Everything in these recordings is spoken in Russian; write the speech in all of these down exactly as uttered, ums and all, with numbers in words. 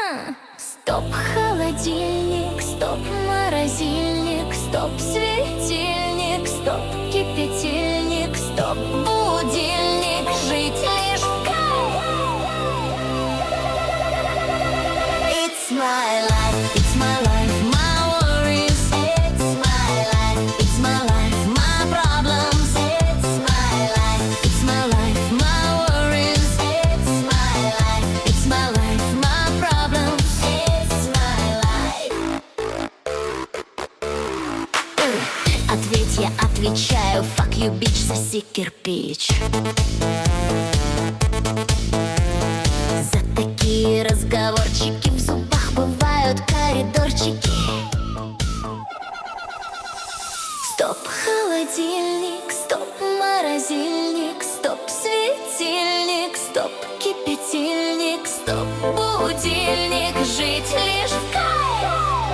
Стоп, холодильник, стоп, морозильник, стоп, светильник, стоп, кипятильник, стоп, будильник, жить лишь в кайф. It's my life, it's my life, my worries. It's my life, it's my life, my problems. It's my life, it's my life, my worries. It's my life, it's my life, my problems. It's my life. Ответь, я отвечаю, fuck you, bitch, соси кирпич. За такие разговорчики в зубах бывают коридорчики. Стоп, холодильник, стоп, морозильник, стоп, светильник, стоп, кипятильник, стоп, будильник, жить лишь в кайф.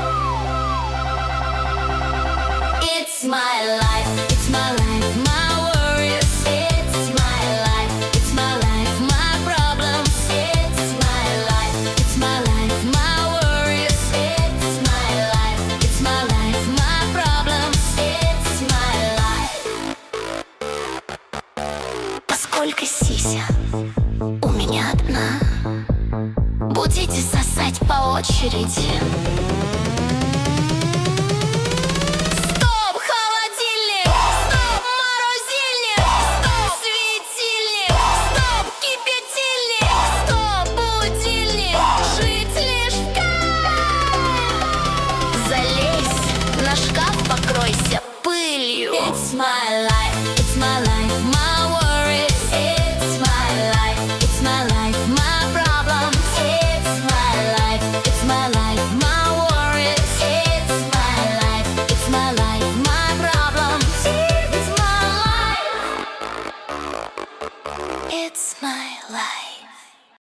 It's my life, it's my life, my worries. It's my life, it's my life, my problems. It's my life, it's my life, my worries. It's my life, it's my life, my problems. It's my life. Поскольку сися у меня одна, будете сосать по очереди.